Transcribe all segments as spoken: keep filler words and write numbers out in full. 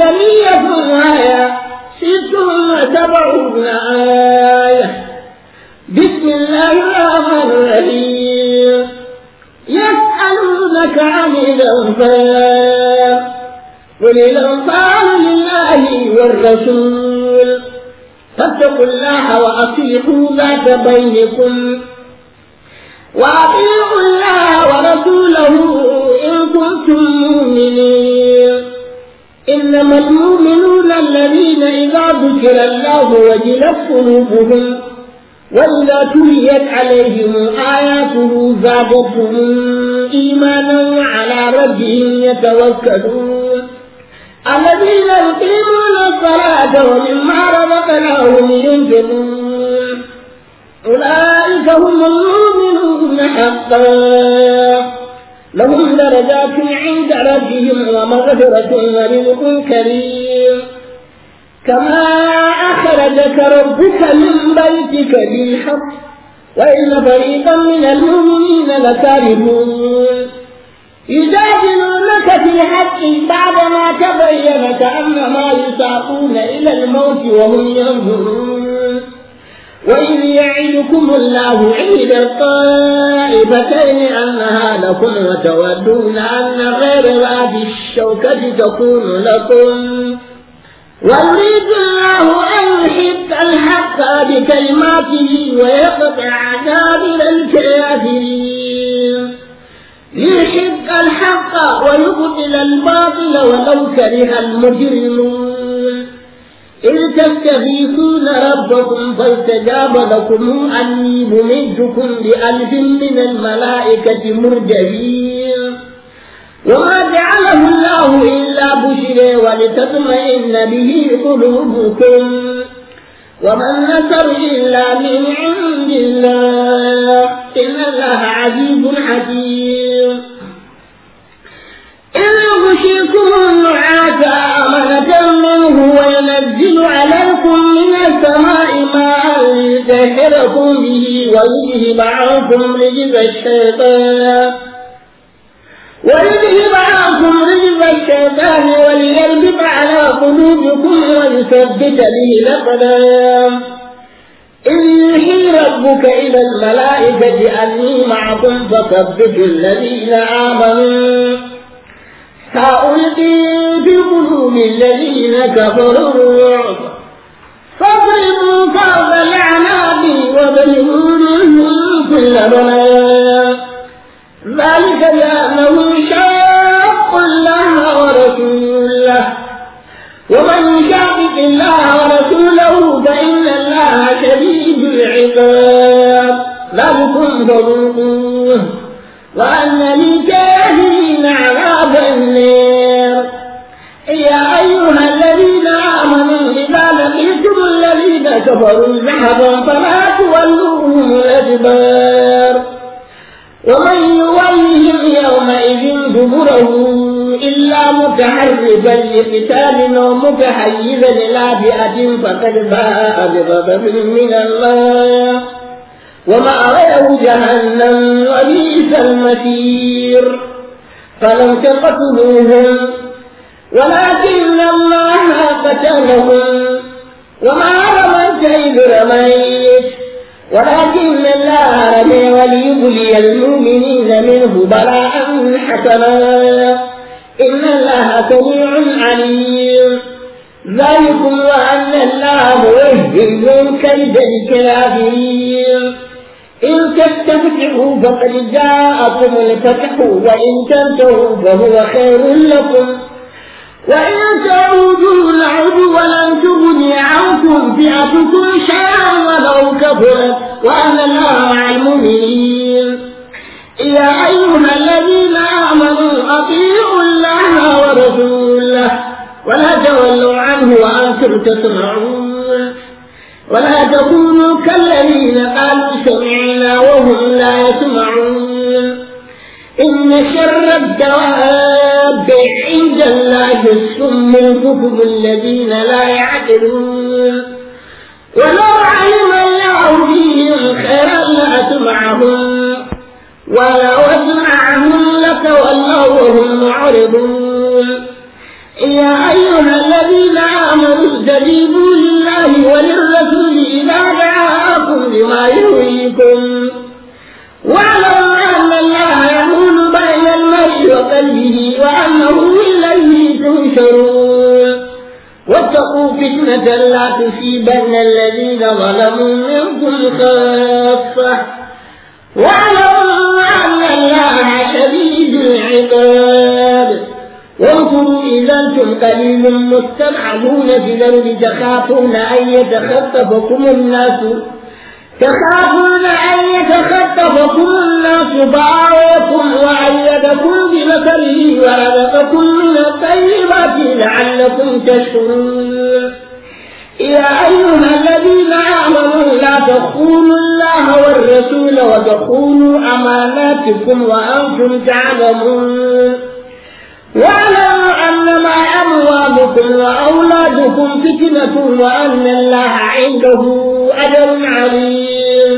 مدنية وهي ست وسبعون آية. بسم الله الرحمن الرحيم. يسألونك عن الأنفال قل الأنفال لله والرسول فاتقوا الله وأصلحوا ذات بينكم وأطيعوا الله ورسوله إن كنتم مؤمنين. إنما المؤمنون الذين إذا ذكر الله وجلت قلوبهم وإذا تليت عليهم آياته زادتهم إيمانا وعلى ربهم يتوكلون. الذين يقيمون الصلاة ومما رزقناهم ينفقون أولئك هم المؤمنون حقا لهم درجات عند ربهم ومغفرة ورزق كريم. كما أخرجك ربك من بيتك بالحق وإن فريقا من المؤمنين لكارهون يجادلونك في الحق بعدما تبين كأنما يساقون إلى الموت وهم ينظرون. وإذ يعدكم الله عند الطائفتين أنها لكم وتودون أن غير ذات الشوكة تكون لكم ويريد الله أن يحق الحق بكلماته ويقطع دابر الكافرين. ليحق الحق ويبطل الباطل ولو كره المجرمون. إذ تستغيثون ربكم فاستجاب لكم أني ممدكم بألف من الملائكة مردفين. وما جعله الله إلا بشرى ولتطمئن به قلوبكم وما النصر إلا من عند الله إن الله عزيز حكيم. إذ يغشيكم النعاس أمنة منه وينزل عليكم من السماء ماء ليطهركم به ويذهب عنكم رجز الشيطان ويذهب عنكم رجز الشيطان وليربط على قلوبكم ويثبت به الأقدام. إذ يوحي ربك إلى الملائكة أني معكم فثبتوا الذين آمنوا سألقي في قلوب الذين كفروا الرعب فاضربوا فوق الأعناق واضربوا منهم كل بنان ذلك بأنهم شاقوا الله ورسوله ومن يشاقق الله ورسوله فإن الله شديد العقاب ذلكم فذوقوه وأن للكافرين عذاب النار. يا أيها الذين آمنوا إذا لقيتم الذين كفروا زحفا فلا تولوهم الأدبار ومن يولهم يومئذ دبره إلا متحرفا لقتال أو متحيزا إلى فئة فقد باء بغضب من الله ومأواه جهنم وبئس المصير. فلم تقتلوهم ولكن الله قتلهم وما رميت إذ رميت ولكن الله رمي وليبلي المؤمنين منه بلاء حسنا إن الله سميع عليم. ذلكم وأن الله موهن كيد الكافرين. إن تستفتحوا فقد جاءكم الفتح وإن تنتهوا فهو خير لكم وإن تعودوا نعود ولن تغني عنكم فئتكم شيئا ولو كفرت وأن الله مع المؤمنين. يا أيها الذين آمنوا أطيعوا الله ورسوله ولا تولوا عنه وأنتم تسمعون ولا تكونوا كالذين قالوا سمعنا وهم لا يسمعون. إن شر الدواب عند الله الصم البكم الذين لا يعقلون. ولو علم الله فيهم خيرا لأسمعهم ولو أسمعهم لتولوا وهم معرضون. يا أيها استجيبوا لله وللرسول إذا دعاكم لما يحييكم واعلموا أن الله يحول بين المرء وقلبه وأنه إليه تحشرون واتقوا فتنة لا تصيبن الذين ظلموا منكم خاصة واعلموا أن الله شديد العقاب واذكروا إذا أنتم قليل مستضعفون في الأرض تخافون أن يتخطفكم الناس تخافون أن يتخطفكم الناس فآواكم وأيدكم بنصره ورزقكم من الطيبات لعلكم تشكرون يا أيها الذين آمنوا لا تخونوا الله والرسول وتخونوا أماناتكم وأنتم تعلمون واعلموا أنما أموالكم وأولادكم فتنة وأن الله عنده أجر عظيم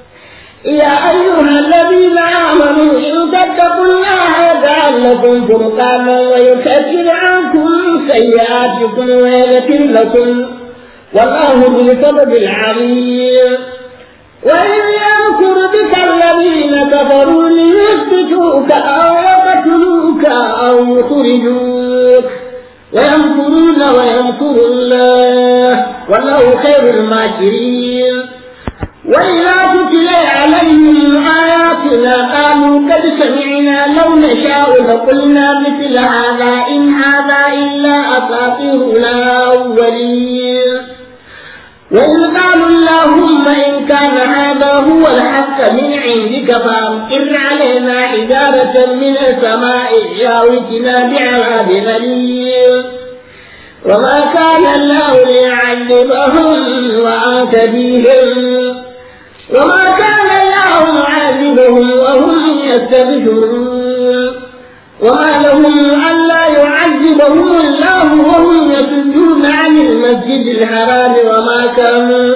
يا أيها الذين آمنوا إن تتقوا الله يجعل لكم فرقانا ويكفر عنكم سيئاتكم ويغفر لكم والله ذو الفضل العظيم وإن يمكر بك الذين كفروا ليثبتوك أو يقتلوك أو يخرجوك ويمكرون ويمكر الله والله خير الماكرين وإذا تتلى عليهم آياتنا قالوا قد سمعنا لو نشاء لقلنا مثل هذا إن هذا إلا أساطير الأولين وإذ قالوا اللهم إن كان هذا هو الحق من عندك فأمطر علينا حجارة من السماء يأوتنا بعذاب أليم وما كان الله ليعذبهم وأنت فيهم وما كان الله معذبهم وهم يستغفرون وما لهم ألا يعذبهم الله وهم يصدون عن المسجد الحرام وما كانوا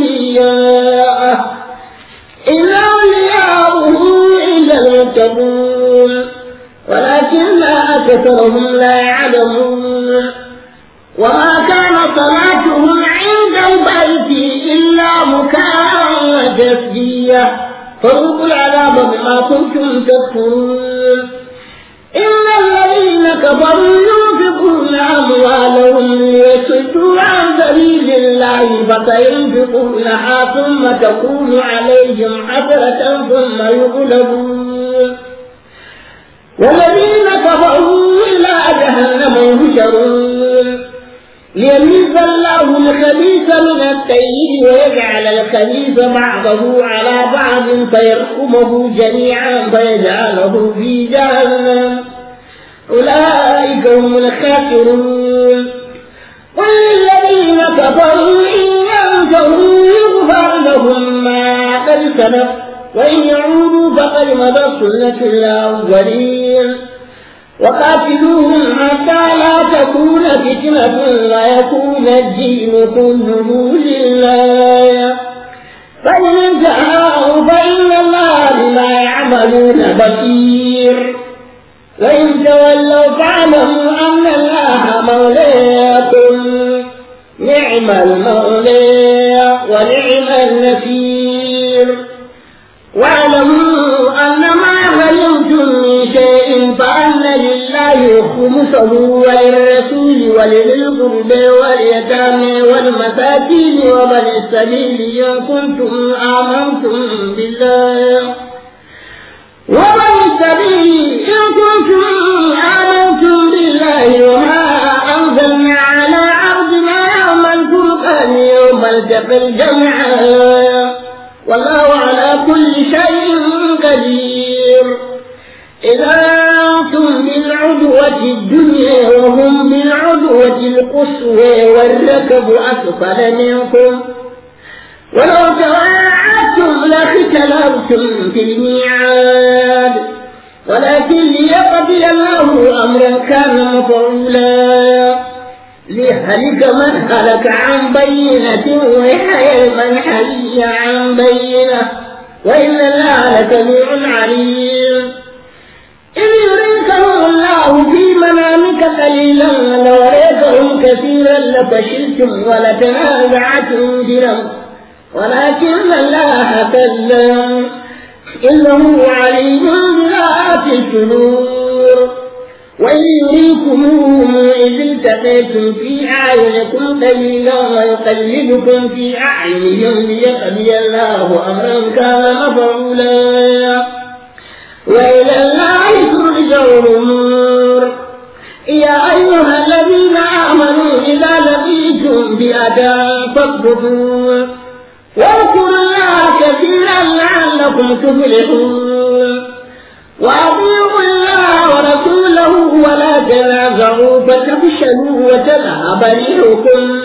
أولياءه إن أولياؤه إلا المتقون ولكن أكثرهم لا يعلمون وما كان صلاتهم عند البيت إلا مكاء وتسدية فذوقوا العذاب بما كنتم تكفرون إن الذين كفروا ينفقون أموالهم ليصدوا عن سبيل الله فسينفقونها ثم تكون عليهم حسرة ثم يغلبون والذين كفروا إلى جهنم يحشرون ليميز الله الخبيث من الطيب ويجعل الخبيث بعضه على بعض فيركمه جميعا فيجعله في جهنم أولئك هم الخاسرون قل للذين كفروا إن ينتهوا يغفر لهم ما قد سلف وإن يعودوا فقد مضت سنة الأولين وقاتلوهم حتى لا تكون فتنة ويكون الدين كله لله فإن انتهوا فإن الله بما يعملون بصير وإن تولوا فاعلموا أن الله مولاكم نعم المولى ونعم النصير واعلموا أن ما غنمتم من شيء فأن لله خمسه وللرسول ولذي القربى واليتامى والمساكين وبني السبيل إن كنتم آمنتم بالله وبني السبيل إن كنتم آمنتم بالله وما أنزلنا على عبدنا يوم الفرقان يوم التقى الجمعان والله على كل شيء قدير إذا أنتم بالعدوة الدنيا وهم بالعدوة القصوى والركب أسفل منكم ولو تواعدتم لاختلفتم في الميعاد ولكن ليقضي الله أمرا كان مفعولا ليهلك من هلك عن بينة ويحيى من حي عن بينة وإن الله لسميع عليم إذ يريكهم الله في منامك قليلا ولوريكهم كثيرا لفشلتم ولتنازعتم في الأمر ولكن الله سلم إنه عليم بذات الصدور. وإن يريكموهم إذ التقيتم في أعينكم قليلا ويقلبكم في أعينهم ليقضي الله أمرا كان مفعولا وإلى الله ترجع الأمور. يا أيها الذين آمنوا إذا لقيتم فئة فاثبتوا واذكروا الله كثيرا لعلكم تفلحون. وأطيعوا الله ورسوله ولا تنازعوا فتفشلوا وتذهب ريحكم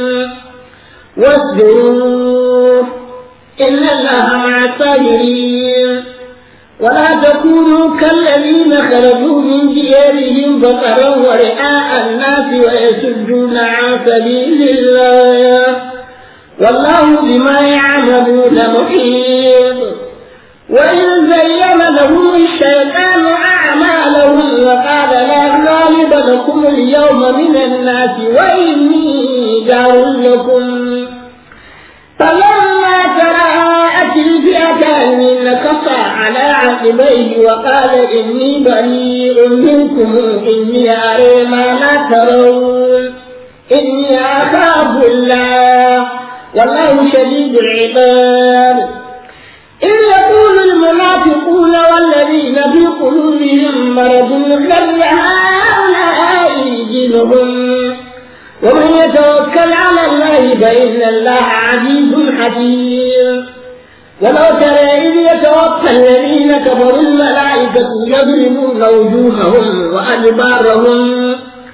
واصبروا إن الله مع الصابرين. ولا تكونوا كالذين خرجوا من ديارهم بطرا ورئاء الناس ويصدون عن سبيل الله والله بما يعملون محيط. وإن زين لهم الشيطان أعمالهم وقال لا غالب لكم اليوم من الناس وإني جار لكم فلما تراءت الفئتان نكص على عقبيه وقال إني بريء منكم إني أرى ما لا ترون إني أخاف الله والله شديد العقاب. إذ يقول المنافقون والذين في قلوبهم مرض غر هؤلاء دينهم ومن يتوكل على الله فإن الله عزيز حكيم. ولو ترى إذ يتوفى الذين كفروا الملائكة يضربون وجوههم وأدبارهم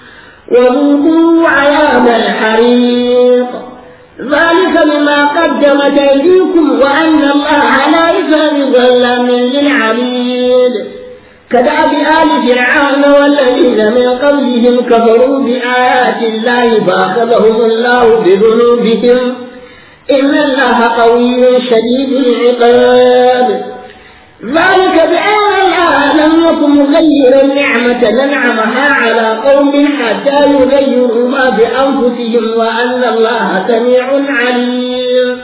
وذوقوا عذاب الحريق ذلك بما قدمت أيديكم وأن الله لا يزال ظلاما للعبيد. كدأب آل فرعون والذين من قبلهم كفروا بآيات الله فأخذهم الله بذنوبهم إن الله قوي شديد العقاب. ذلك بأن الله لم يكن مغيرا نعمة ننعمها على قوم حتى يغيروا ما بأنفسهم وأن الله سميع عليم.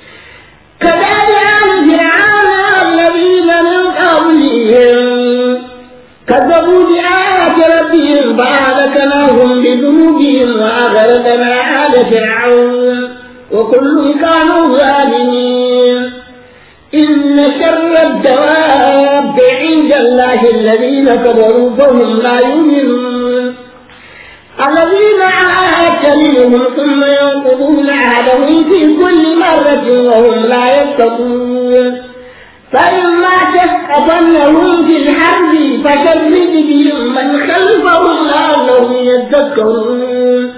كذلك آل فرعون الذين من قبلهم كذبوا بآيات ربهم فأهلكناهم بذنوبهم وأغرقنا آل فرعون وكل كانوا ظالمين. إن شر الدواب عند الله الذين كفروا فهم لا يؤمنون الذين عاهدت منهم ثم ينقضون عهدهم في كل مرة وهم لا يتقون. فإما تثقفنهم في الحرب فشرد بهم من خلفهم لعلهم يذكرون.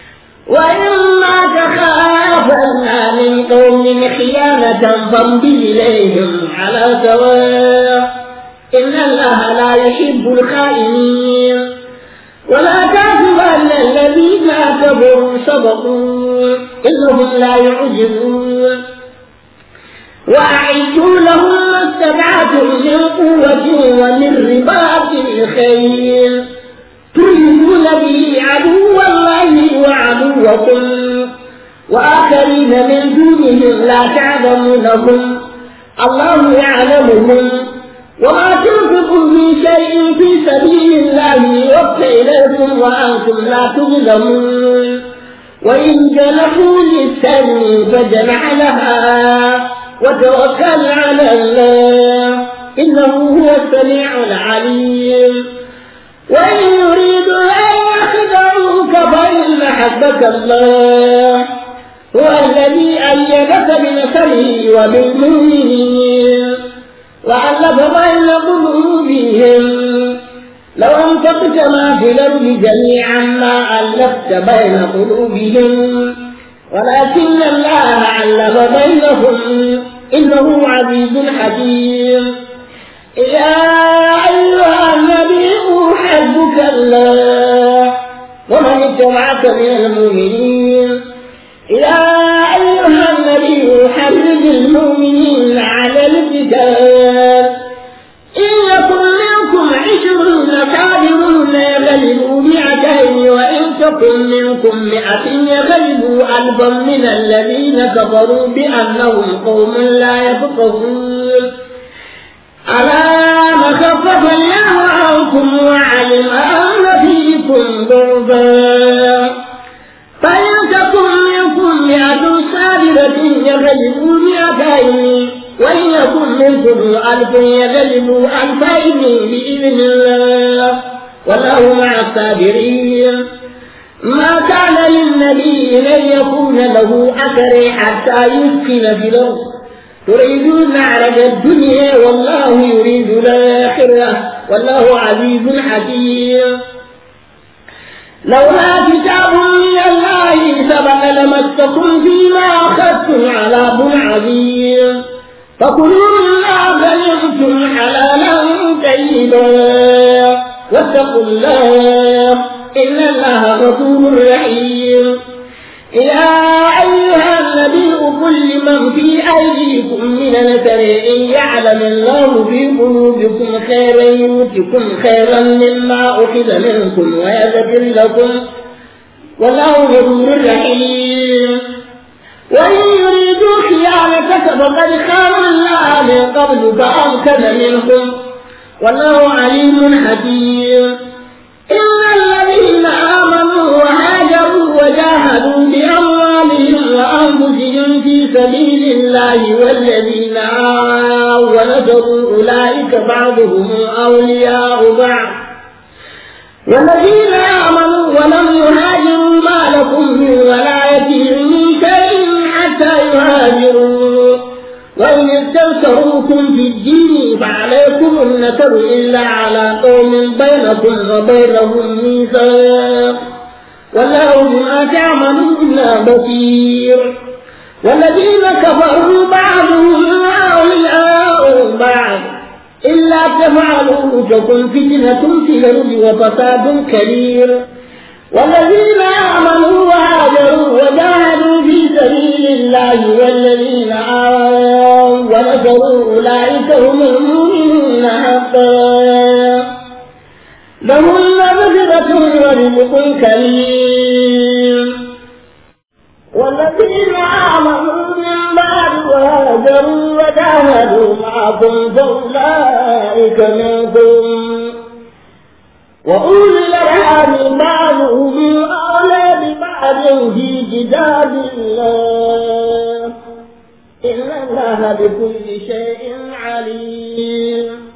وإما تخافن من قوم خيانة فامض إليهم على سواء إن الله لا يحب الخائنين. ولا تحسبن الذين كفروا سبقوا إنهم لا يعجزون. وأعدوا لهم ما استطعتم من قوة ومن رباط الخيل ترهبون به عدو الله وعدوكم وآخرين من دونهم لا تعلمونهم الله يعلمهم. وما تنفقوا من شيء في سبيل الله يوفى إليكم وأنتم لا تظلمون. وإن جنحوا للسلم فاجنح لها وتوكل على الله إنه هو السميع العليم. وإن يريدوا أن يخدعوك فإن حسبك الله هو الذي أيدك بنصره وبالمؤمنين وألف بين قلوبهم لو أنفقت ما في الأرض جميعا ما ألفت بين قلوبهم ولكن الله ألف بينهم إنه عزيز حكيم. يا أيها النبي حسبك الله ومن اتبعك من المؤمنين. يا أيها النبي حرج المؤمنين على القتال إن يكن منكم عشرون صابرون يغلبوا مئتين وإن يكن منكم مئة يغلبوا ألفا من الذين كفروا بأنهم قوم لا يفقهون ألا خفف الله عنكم وعلم أن فيكم ضعفا فإن تكن منكم مئة صابرة يغلبوا مئتين وإن يكن منكم ألف يغلبوا ألفين بإذن الله والله مع الصابرين. ما كان للنبي أن يكون له أثر حتى يسكن في الأرض تريدون عرض الدنيا والله يريد الآخرة والله عزيز حكيم. لولا كتاب من الله سبق لمسكم فيما أخذتم عذاب عظيم فكلوا مما غنمتم حلالا طيبا واتقوا الله إن الله غفور رحيم. يا أيها النبي قل لمن في أيديكم من الأسر إن يعلم الله في قلوبكم خيرا يؤتكم خيرا مما أخذ منكم ويغفر لكم والله غفور رحيم. وإن يريدوا خيانتك فقد خانوا الله من قبل فأمكن منهم والله عليم حكيم. إن الذين آمنوا وهاجروا وجاهدوا بأموالهم وأنفسهم في سبيل الله والذين آووا ونصروا أولئك بعضهم أولياء بعض والذين آمنوا ولم يهاجروا ما لكم من ولايتهم من شيء حتى يهاجروا وإن استنصروكم في الدين فعليكم النصر إلا على قوم بينكم وبينهم ميثاق والله بما تعملون بصير. والذين كفروا بعضهم أولياء بعض إلا تفعلوا تكن فتنة في الأرض وفساد كبير. والذين آمنوا وهاجروا وجاهدوا في سبيل الله والذين آووا ونصروا أولئك هم المؤمنون حقا لهم مغفرة ورزق كريم. والذين آمنوا من بعد وهاجروا وجاهدوا معكم فأولئك منكم وأولي الأرحام بعضهم أولى ببعض في كتاب الله إن الله بكل شيء عليم.